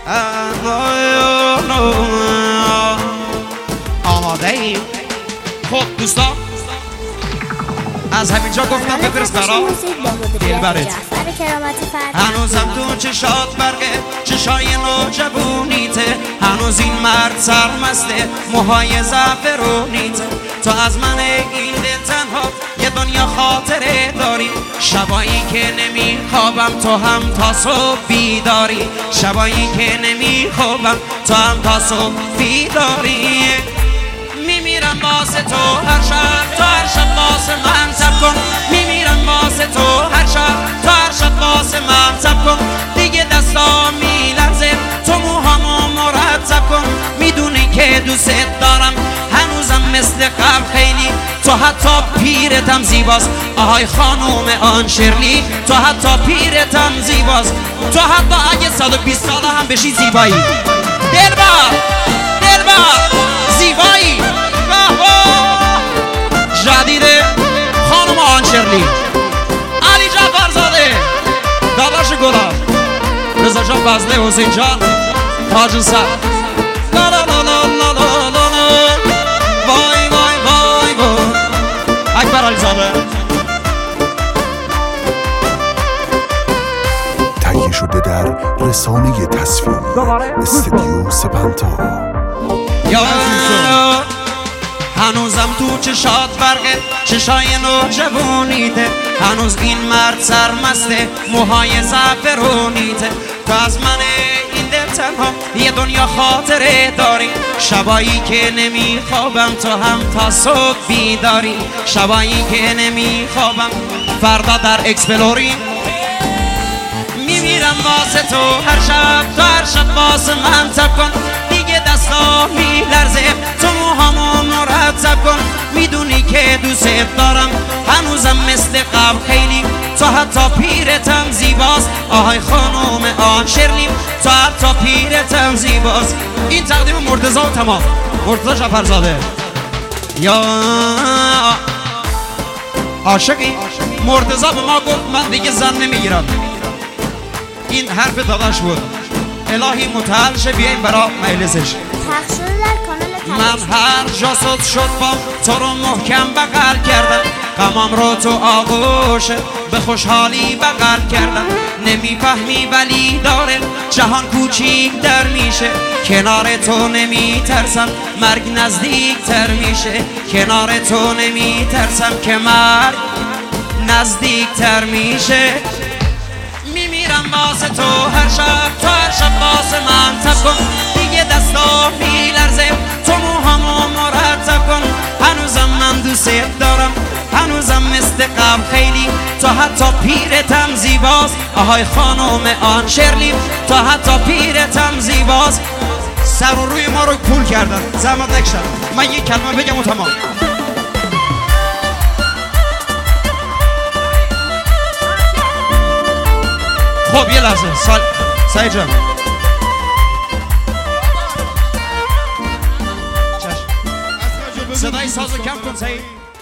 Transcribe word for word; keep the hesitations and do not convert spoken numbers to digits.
آماده ایم. خب دوستان از همینجا گفتم بفرست برا دلبرت. هنوزم تو چشات برقه، چشای نوجوونیته، هنوز این مرد سرمسته، موهای زعفرونیته. تو از من این دل تنها یه دنیا خاطره داری، شبایی که نمیخوابم تو هم تا صبح بیداری، شبایی که نمیخوابم تو هم تا صبح بیداری. میمیرم واسه تو هر شب، تو هر شب واسه من تب کن. میمیرم واسه تو هر شب، تو هر شب واسه من تب کن. دیگه دستا میلرزه، تو موهامو مرتب کن. میدونی که دوست دارم هنوزم مثل قبل خیلی، تو حتی پیرتم زیباست آهای خانوم آن شرلی، تو حتی پیرتم زیباست، تو حتی اگه صد و بیست ساله هم بشی زیبایی. دلبر دلبر زیبایی جدیده خانم آن شرلی. علی جعفرزاده داداش گلاب، رضا جان فضله، حسین جان تاج سر. لا لا لا لا لا لا لا وای وای وای وای اکبر علیزاده. تهیه شده در رسانه تصویر استودیو سپنتا. یا هنوزم تو چشات برقه، چشای نوجوونیته، هنوز این مرد سرمسته، موهای زعفرونیته. تو از من این دل تنها یه دنیا خاطره داری، شبایی که نمیخوابم تو هم تا صبح بیداری، شبایی که نمیخوابم فردا در اکسپلوری. میمیرم واسه تو هر شب، تو هر شب واسه من تب کن. دیگه دستا میلرزه، تو موهامو مرتب کن. میدونی که دوست دارم هنوزم مثل قبل خیلی، تو حتی پیرتم زیباست آهای خانوم آن شرلی، تو حتی پیرتم زیباست. این تقدیم مرتضی و تمام، مرتضی جعفرزاده. یا عاشقی مرتضی به ما گفت من دیگه زن نمیگیرم، این حرف داداش بود. الهی متعال شه بیایم برا مجلسش. من هر جا صد شد با تو رو محکم بغل کردم، غمام رو تو آغوشه به خوشحالی بغل کردم. نمیفهمی ولی داره جهان کوچیک در میشه، کنار تو نمیترسم مرگ نزدیک تر میشه، کنار تو نمیترسم که مرگ نزدیک تر میشه. میمیرم واسه تو هر شب، تو هر شب واسه من تب کن. دیگه دستا میلرزه، تو موهامو مرتب کن. هنوزم من دوست دارم، هنوزم مثل قبل خیلی، تو حتی پیرتم زیباست آهای خانوم آن شرلی، تو حتی پیرتم زیباست. سر و روی ما رو پول کردن، زحمت نکشن. من یک کلمه بگم و تمام. خب یه لحظه سال سعید جان، صدای سازو کم کن سعید.